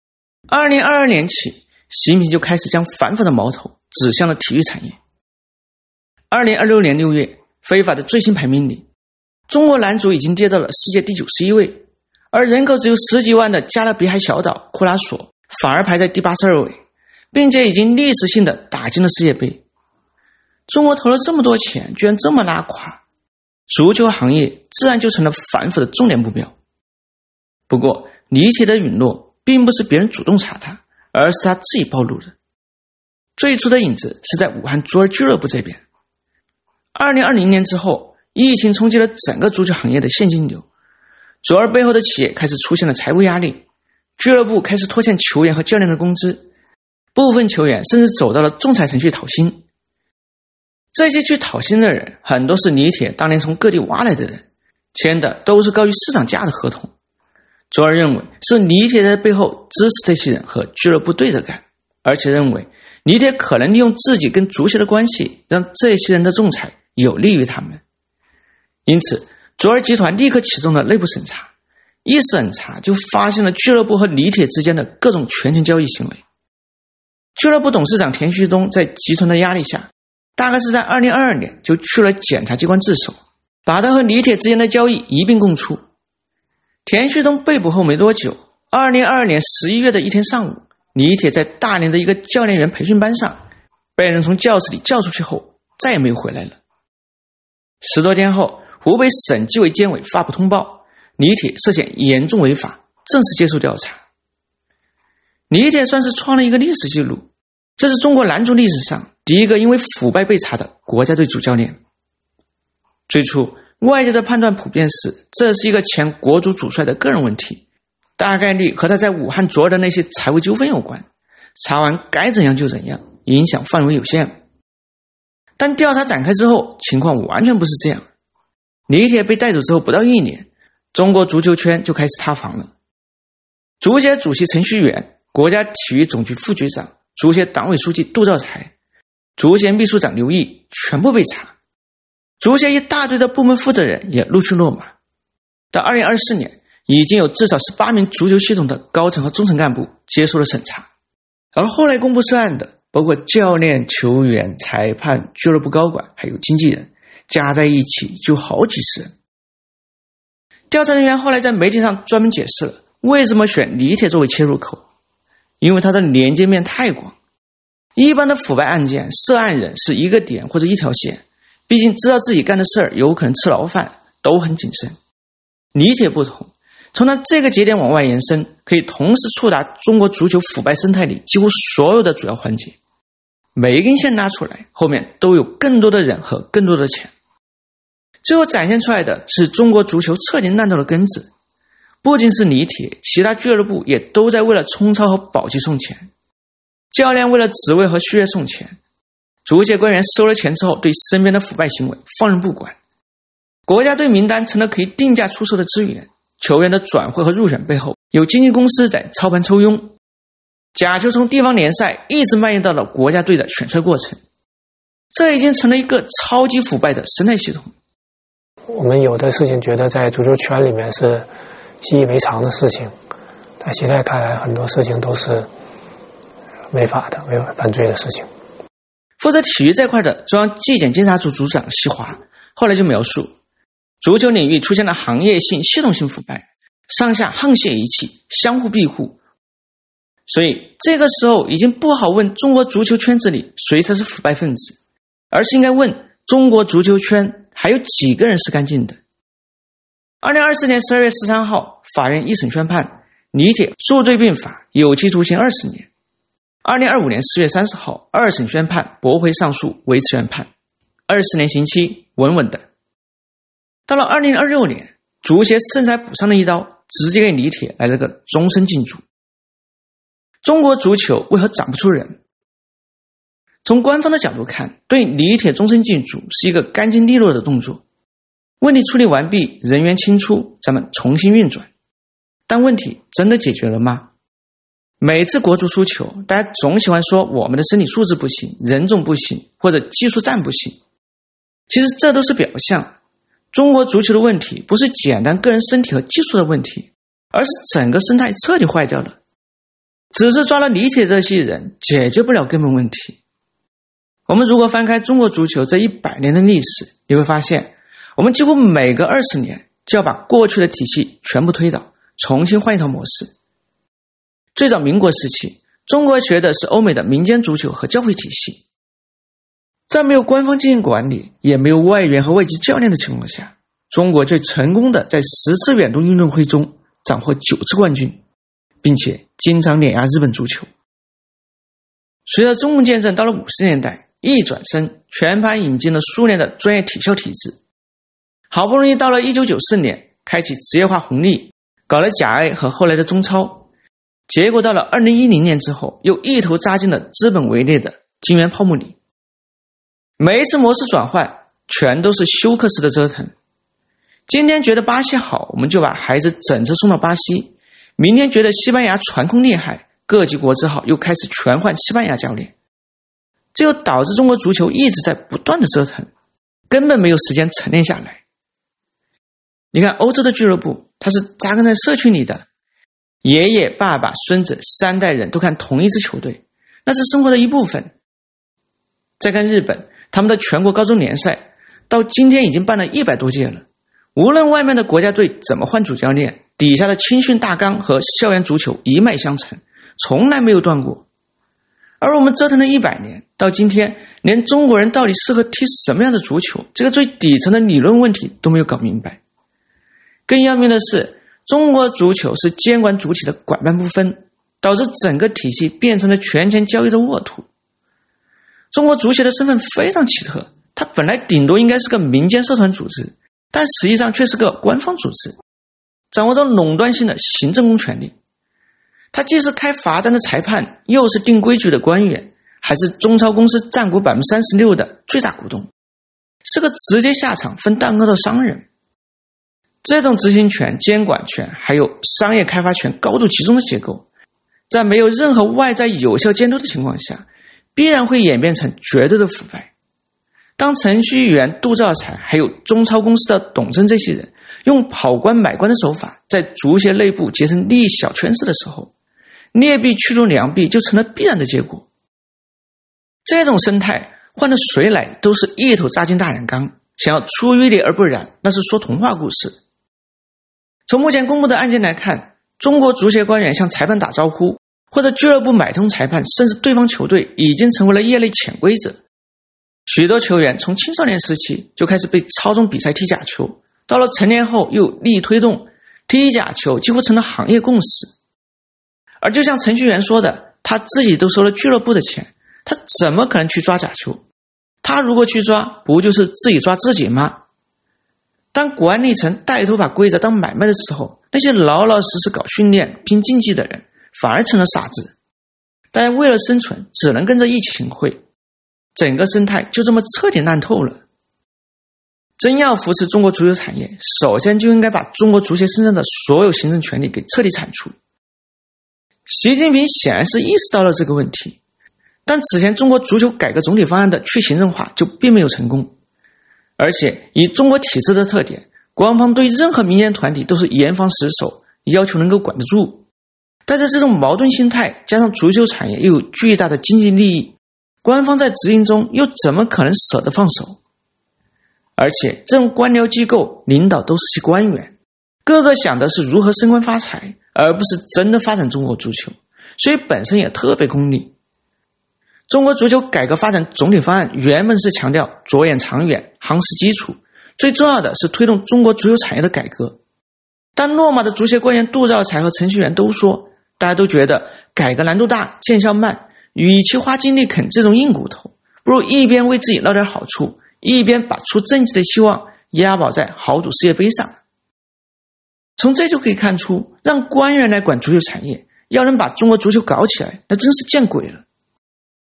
，2022年起，习近平就开始将反腐的矛头指向了体育产业。2026年6月，非法的最新排名里，中国男足已经跌到了世界第91位，而人口只有10几万的加勒比海小岛库拉索反而排在第82位，并且已经历史性的打进了世界杯。中国投了这么多钱，居然这么拉垮，足球行业自然就成了反腐的重点目标。不过李铁的陨落并不是别人主动查他，而是他自己暴露的。最初的影子是在武汉足儿俱乐部这边。2020年之后，疫情冲击了整个足球行业的现金流，足儿背后的企业开始出现了财务压力，俱乐部开始拖欠球员和教练的工资，部分球员甚至走到了仲裁程序讨薪。这些去讨薪的人很多是李铁当年从各地挖来的人，签的都是高于市场价的合同。足儿认为是李铁在背后支持这些人和俱乐部对着干，而且认为李铁可能利用自己跟足协的关系，让这些人的仲裁有利于他们。因此足儿集团立刻启动了内部审查，一审查就发现了俱乐部和李铁之间的各种权钱交易行为。俱乐部董事长田旭东在集团的压力下，大概是在2022年就去了检察机关自首，把他和李铁之间的交易一并供出。田旭东被捕后没多久，2022年11月的一天上午，李铁在大连的一个教练员培训班上被人从教室里叫出去后，再也没有回来了。10多天后，湖北省纪委监委发布通报，李铁涉嫌严重违法，正式接受调查。李铁算是创了一个历史记录，这是中国男足历史上第一个因为腐败被查的国家队主教练。最初外界的判断普遍是这是一个前国足主帅的个人问题，大概率和他在武汉足儿的那些财务纠纷有关，查完该怎样就怎样，影响范围有限。但调查展开之后，情况完全不是这样。李铁被带走之后不到1年，中国足球圈就开始塌房了。足协主席程序员、国家体育总局副局长、足协党委书记杜兆才、足协秘书长刘毅全部被查，足协一大堆的部门负责人也陆续落马。到2024年，已经有至少18名足球系统的高层和中层干部接受了审查，而后来公布涉案的包括教练、球员、裁判、俱乐部高管还有经纪人，加在一起就好几十人。调查人员后来在媒体上专门解释了为什么选李铁作为切入口，因为他的连接面太广。一般的腐败案件，涉案人是一个点或者一条线，毕竟知道自己干的事儿有可能吃牢饭，都很谨慎。李铁不同，从他这个节点往外延伸，可以同时触达中国足球腐败生态里几乎所有的主要环节。每一根线拉出来，后面都有更多的人和更多的钱。最后展现出来的是中国足球彻底烂到了根子。不仅是李铁，其他俱乐部也都在为了冲超和保级送钱，教练为了职位和续约送钱，足协官员收了钱之后对身边的腐败行为放任不管，国家队名单成了可以定价出售的资源，球员的转会和入选背后有经纪公司在操盘抽佣，假球从地方联赛一直蔓延到了国家队的选帅过程，这已经成了一个超级腐败的生态系统。 我们有的事情觉得在足球圈里面是习以为常的事情，但现在看来很多事情都是违法的、违法犯罪的事情。 负责体育这块的中央纪检监察组组长西华后来就描述，足球领域出现了行业性、系统性腐败，上下沆瀣一气，相互庇护。所以这个时候已经不好问中国足球圈子里谁才是腐败分子，而是应该问中国足球圈还有几个人是干净的。2024年12月13号，法院一审宣判李铁数罪并罚，有期徒刑20年。2025年4月30号，二审宣判驳回上诉，维持原判，24年刑期，稳稳的。到了2026年，足协甚至还补上了一刀，直接给李铁来了个终身禁足。中国足球为何长不出人？ 从官方的角度看，对李铁终身进驻是一个干净利落的动作，问题处理完毕，人员清出，咱们重新运转。但问题真的解决了吗？每次国足输球，大家总喜欢说我们的身体素质不行，人种不行，或者技术战不行。其实这都是表象。中国足球的问题不是简单个人身体和技术的问题，而是整个生态彻底坏掉了。只是抓了李铁这些人，解决不了根本问题。我们如果翻开中国足球这100年的历史，你会发现我们几乎每隔20年就要把过去的体系全部推倒，重新换一套模式。最早民国时期，中国学的是欧美的民间足球和教会体系。在没有官方进行管理，也没有外援和外籍教练的情况下，中国最成功的在10次远东运动会中斩获9次冠军，并且经常碾压日本足球。随着中共建政到了50年代，一转身全盘引进了苏联的专业体校体制，好不容易到了1994年开启职业化红利，搞了甲 A 和后来的中超，结果到了2010年之后又一头扎进了资本围猎的金元泡沫里。每一次模式转换全都是休克式的折腾，今天觉得巴西好，我们就把孩子整车送到巴西，明天觉得西班牙传控厉害，各级国字号又开始全换西班牙教练，这又导致中国足球一直在不断的折腾，根本没有时间沉淀下来。你看欧洲的俱乐部，它是扎根在社区里的，爷爷、爸爸、孙子3代人都看同一支球队，那是生活的一部分。再看日本，他们的全国高中联赛到今天已经办了100多届了，无论外面的国家队怎么换主教练，底下的青训大纲和校园足球一脉相承，从来没有断过。而我们折腾了100年，到今天连中国人到底适合踢什么样的足球，这个最底层的理论问题都没有搞明白。更要命的是，中国足球是监管主体的管办不分，导致整个体系变成了权钱交易的沃土。中国足协的身份非常奇特，它本来顶多应该是个民间社团组织，但实际上却是个官方组织，掌握着垄断性的行政公权力。它既是开罚单的裁判，又是定规矩的官员，还是中超公司占股 36% 的最大股东，是个直接下场分蛋糕的商人。这种执行权、监管权还有商业开发权高度集中的结构，在没有任何外在有效监督的情况下，必然会演变成绝对的腐败。当程序员杜兆才还有中超公司的董正这些人用跑官买官的手法在足协内部结成利益小圈子的时候，劣币驱逐良币就成了必然的结果。这种生态换了谁来都是一头扎进大染缸，想要出淤泥而不染，那是说童话故事。从目前公布的案件来看，中国足协官员向裁判打招呼，或者俱乐部买通裁判，甚至对方球队，已经成为了业内潜规则。许多球员从青少年时期就开始被操纵比赛踢假球，到了成年后又力推动，踢假球几乎成了行业共识。而就像程序员说的，他自己都收了俱乐部的钱，他怎么可能去抓假球？他如果去抓，不就是自己抓自己吗？当管理层带头把规则当买卖的时候，那些老老实实搞训练拼竞技的人反而成了傻子，大家为了生存只能跟着一起行贿，整个生态就这么彻底烂透了。真要扶持中国足球产业，首先就应该把中国足协身上的所有行政权力给彻底铲除。习近平显然是意识到了这个问题，但此前中国足球改革总体方案的去行政化就并没有成功。而且以中国体制的特点，官方对任何民间团体都是严防死守，要求能够管得住。带着这种矛盾心态，加上足球产业又有巨大的经济利益，官方在执行中又怎么可能舍得放手？而且这种官僚机构领导都是些官员，个个想的是如何升官发财，而不是真的发展中国足球，所以本身也特别功利。中国足球改革发展总体方案原本是强调着眼长远，夯实基础，最重要的是推动中国足球产业的改革。但落马的足协官员杜兆才和程序员都说，大家都觉得改革难度大，见效慢，与其花精力啃这种硬骨头，不如一边为自己捞点好处，一边把出政绩的希望押宝在豪赌世界杯上。从这就可以看出，让官员来管足球产业，要能把中国足球搞起来，那真是见鬼了。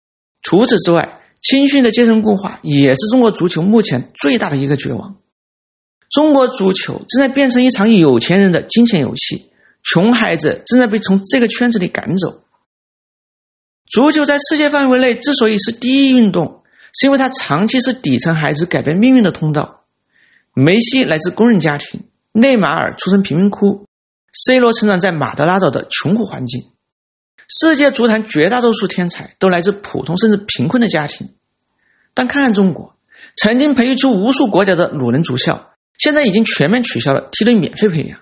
除此之外，青训的阶层固化也是中国足球目前最大的一个绝望。中国足球正在变成一场有钱人的金钱游戏，穷孩子正在被从这个圈子里赶走。足球在世界范围内之所以是第一运动，是因为它长期是底层孩子改变命运的通道。梅西来自工人家庭，内马尔出身贫民窟， C 罗成长在马德拉岛的穷苦环境。世界足坛绝大多数天才都来自普通甚至贫困的家庭。但看看中国，曾经培育出无数国家的鲁能足校，现在已经全面取消了梯队免费培养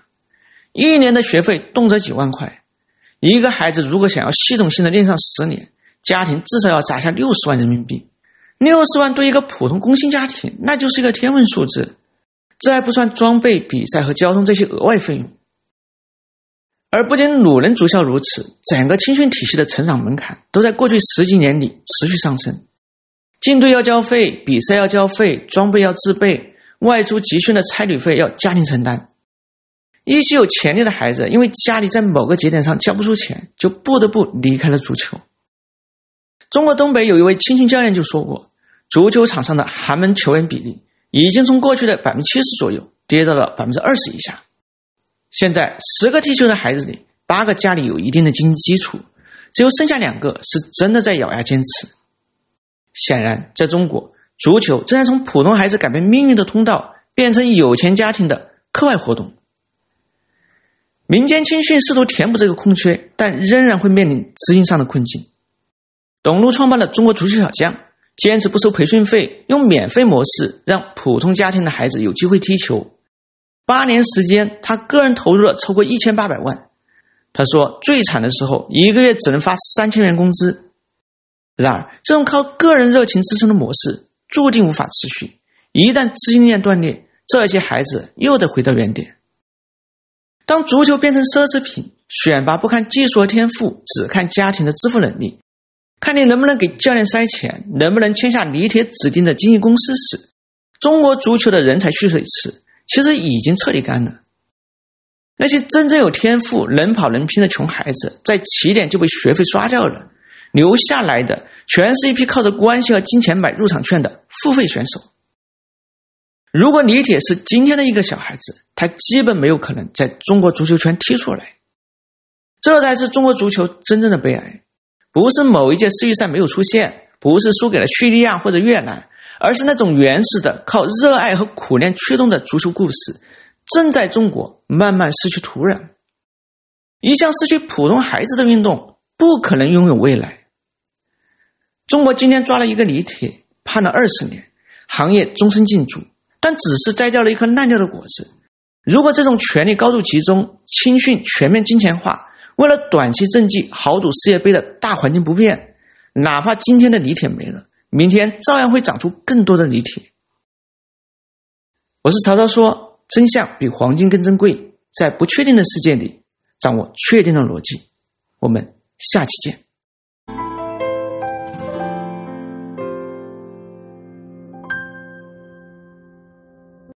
，1年的学费动辄几万块。一个孩子如果想要系统性的练上10年，家庭至少要砸下60万人民币。60万对一个普通工薪家庭那就是一个天文数字，这还不算装备、比赛和交通这些额外费用。而不仅鲁能足校如此，整个青训体系的成长门槛都在过去10几年里持续上升。进队要交费，比赛要交费，装备要自备，外出集训的差旅费要家庭承担。一些有潜力的孩子因为家里在某个节点上交不出钱，就不得不离开了足球。中国东北有一位青训教练就说过，足球场上的寒门球员比例已经从过去的 70% 左右跌到了 20% 以下。现在10个踢球的孩子里8个家里有一定的经济基础，只有剩下2个是真的在咬牙坚持。显然在中国，足球正在从普通孩子改变命运的通道变成有钱家庭的课外活动。民间青训试图填补这个空缺，但仍然会面临资金上的困境。董路创办了中国足球小将，坚持不收培训费，用免费模式让普通家庭的孩子有机会踢球。8年时间，他个人投入了超过1800万。他说最惨的时候1个月只能发3000元工资。然而这种靠个人热情支撑的模式注定无法持续，一旦资金链断裂，这些孩子又得回到原点。当足球变成奢侈品，选拔不看技术和天赋，只看家庭的支付能力，看你能不能给教练塞钱，能不能签下李铁指定的经纪公司时，中国足球的人才蓄水池其实已经彻底干了。那些真正有天赋能跑能拼的穷孩子在起点就被学费刷掉了，留下来的全是一批靠着关系和金钱买入场券的付费选手。如果李铁是今天的一个小孩子，他基本没有可能在中国足球圈踢出来。这才是中国足球真正的悲哀，不是某一届世预赛没有出现，不是输给了叙利亚或者越南，而是那种原始的靠热爱和苦练驱动的足球故事正在中国慢慢失去土壤。一项失去普通孩子的运动不可能拥有未来。中国今天抓了一个李铁，判了20年，行业终身禁足，但只是摘掉了一颗烂掉的果子。如果这种权力高度集中，青训全面金钱化，为了短期政绩豪赌世界杯的大环境不变，哪怕今天的李铁没了，明天照样会长出更多的李铁。我是曹操说，真相比黄金更珍贵，在不确定的世界里掌握确定的逻辑。我们下期见。